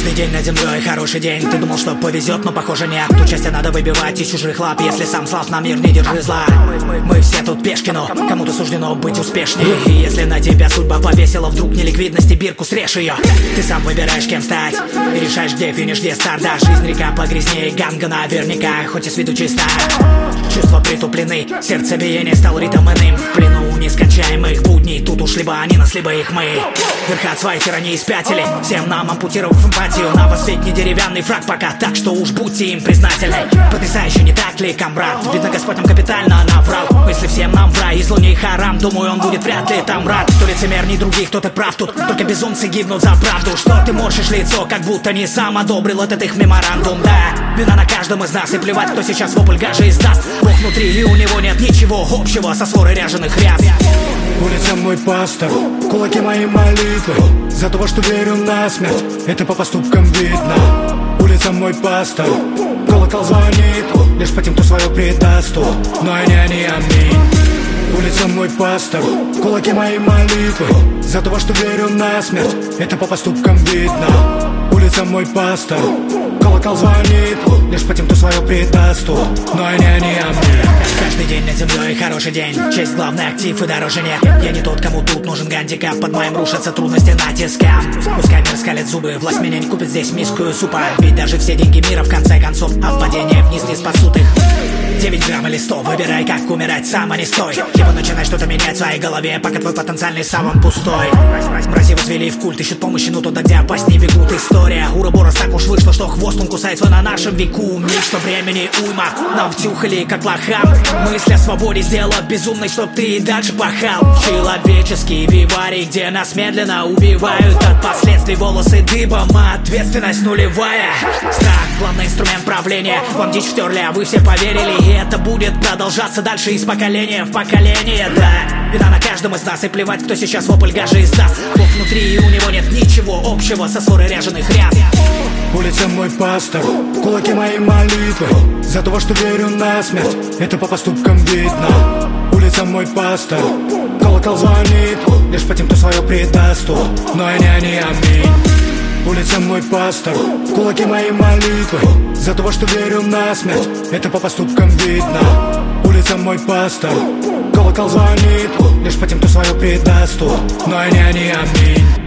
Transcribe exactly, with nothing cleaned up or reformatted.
Каждый день над землей хороший день. Ты думал, что повезет, но похоже нет. Ту часть надо выбивать из чужих лап. Если сам слаб, на мир не держи зла. Мы, мы все тут пешки, но кому-то суждено быть успешнее. И если на тебя судьба повесила, вдруг неликвидности бирку срежь ее. Ты сам выбираешь, кем стать, и решаешь, где финиш, где старт. Да, жизнь река погрязнее ганга наверняка, хоть и с виду чиста. Чувства притуплены, сердцебиение стал ритм иным. В плену нескончаемых будней, тут ушли бы они, нас либо их мы. Верха от своей тирании спятили, всем нам ампутировав эмпатию. На вас ведь не деревянный фраг пока, так что уж будьте им признательны. Потрясающе, не так ли, комрад? Видно, Господь нам капитально наврал. Мысли всем нам в рай, и зло не харам. Думаю, он будет вряд ли там рад. Кто лицемерней других, кто ты прав тут. Только безумцы гибнут за правду. Что ты морщишь лицо, как будто не сам одобрил этот их меморандум. Да, вина на каждом из нас, и плевать, кто сейчас вопль гажи издаст. Бог внутри, и у него нет ничего общего со сворой ряженых ряс. Улица мой пастор, кулаки мои молитвы. За того, что верю на смерть, это по поступкам видно. Улица мой пастор, колокол звонит лишь по тем, кто свое предаст. Но они, они, аминь. Улица мой пастор, кулаки мои молитвы. За того, что верю на смерть, это по поступкам видно. Улица мой пастор, колокол звонит лишь по тем, кто свое предаст. Но они, они, аминь. Каждый день над землей хороший день. Честь главный актив и дороже нет. Я не тот, кому тут нужен гандикап. Под моим рушатся трудности натиска. Пускай мир скалит зубы, власть меня не купит здесь миску супа. Ведь даже все деньги мира в конце концов от падения вниз не спасут их. Девять грамм или сто, выбирай, как умирать сам, а не стой. Либо начинай что-то менять в своей голове, пока твой потенциальный саван пустой. Мрази возвели в культ, ищут помощи, ну туда, где опаснее бегут. История Уроборос так уж вышло, что хвост он кусает свой на нашем веку. Миг, что времени уйма, нам втюхали, как лохам. Мысль о свободе сделав безумной, чтоб ты и дальше пахал. Человеческий виварий, где нас медленно убивают. От последствий волосы дыбом, а ответственность нулевая. Страх, главный инструмент правления. Вам дичь втерли, а вы все поверили. И это будет продолжаться дальше из поколения в поколение, да. Вина на каждом из нас, и плевать, кто сейчас вопль гажи издаст. Бог внутри, и у него нет ничего общего со сворой ряженых ряс. Улица мой пастор, кулаки мои молитвы. За того, что верю на смерть, это по поступкам видно. Улица мой пастор, колокол звонит лишь по тем, кто свое предаст. Но они, они, аминь. Улица мой пастор, кулаки мои молитвы. За того, что верю на смерть, это по поступкам видно. Улица мой пастор, колокол звонит лишь по тем, кто свое предаст. Но они, они, аминь.